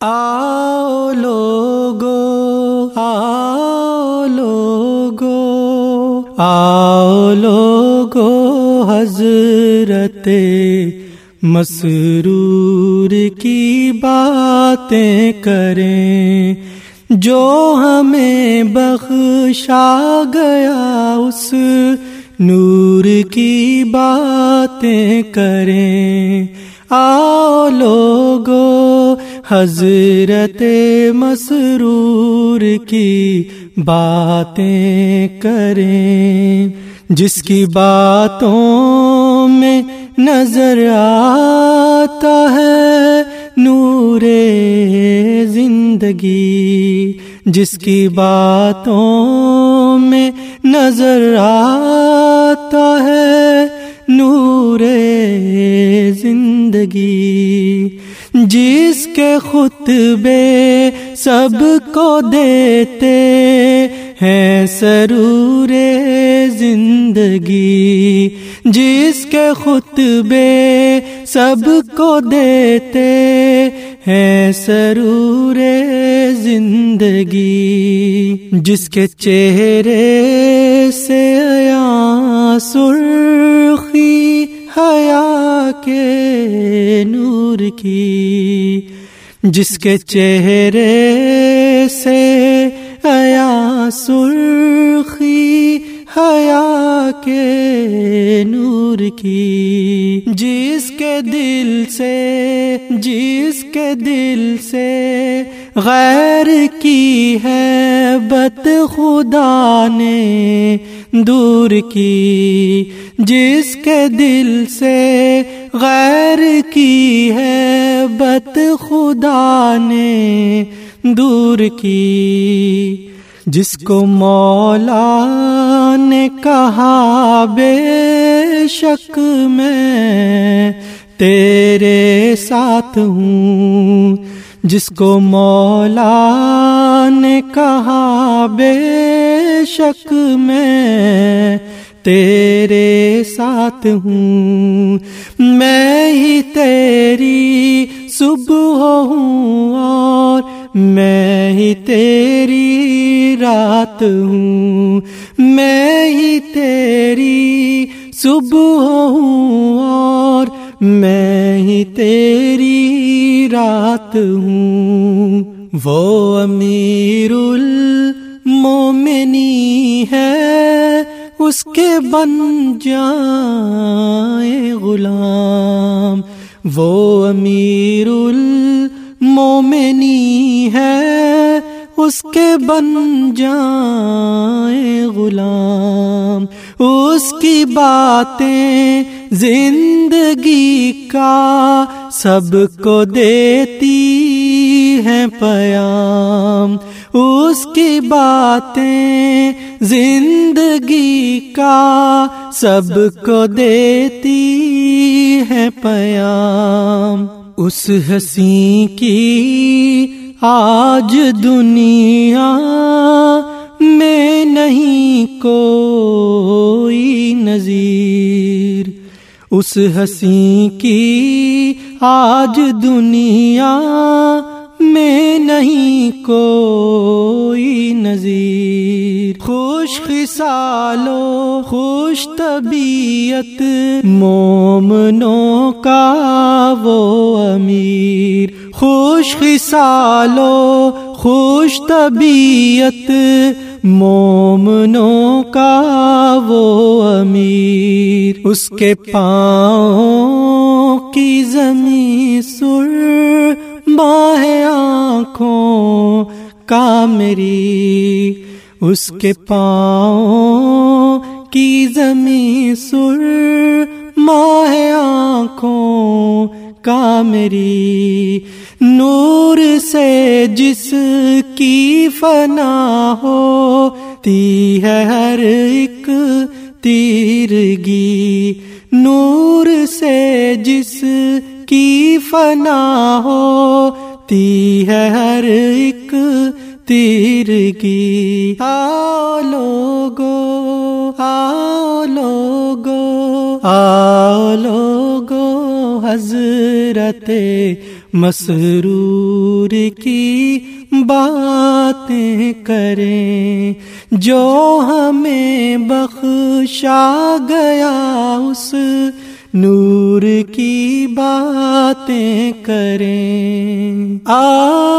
آؤ لوگو، آؤ لوگو، آؤ لوگو، حضرت مسرور کی باتیں کریں، جو ہمیں بخشا گیا اس نور کی باتیں کریں۔ آؤ لوگو، حضرت مسرور کی باتیں کریں، جس کی باتوں میں نظر آتا ہے نور زندگی، جس کی باتوں میں نظر آتا ہے نور زندگی، جس کے خطبے سب کو دیتے ہیں سرور زندگی، جس کے خطبے سب کو دیتے ہیں سرور زندگی، جس کے چہرے سے عیاں سرخی حیا کے نور کی، جس کے چہرے سے عیاں سرخی حیا کے نور کی، جس کے دل سے غیر کی ہے بت خدا نے دور کی، جس کے دل سے غیر کی ہے بت خدا نے دور کی، جس کو مولا نے کہا بے شک میں تیرے ساتھ ہوں، جس کو مولا نے کہا بے شک میں تیرے ساتھ ہوں، میں ہی تیری صبح ہوں اور میں ہی تیری رات ہوں، میں ہی تیری صبح ہوں اور میں ہی تیری رات ہوں۔ وہ امیر المومنی ہے، اس کے بن جائیں غلام، وہ امیر المومنی ہے، اس کے بن جائیں غلام، اس کی باتیں زندگی کا سب کو دیتی ہیں پیام، اس کی باتیں زندگی کا سب کو دیتی ہیں پیام، اس ہنسی کی آج دنیا میں نہیں کوئی نظیر، اس ہنسی کی آج دنیا میں نہیں کوئی نظیر، خوش خصال و خوش طبیعت مومنوں کا وہ امیر، خوش خصال و خوش طبیعت مومنوں کا وہ امیر، اس کے پاؤں کی زمین سرما ہے آنکھوں کا میری، اس کے پاؤں کی زمین سرما ہے آنکھوں کا میری، نور سے جس کی فنا ہوتی ہے ہر ایک تیرگی، نور سے جس کی فنا ہوتی ہے ہر ایک تیرگی، آؤ لوگو، آؤ لوگو، آؤ لوگو، حضرت مسرور کی باتیں کریں، جو ہمیں بخشا گیا اس نور کی باتیں کریں۔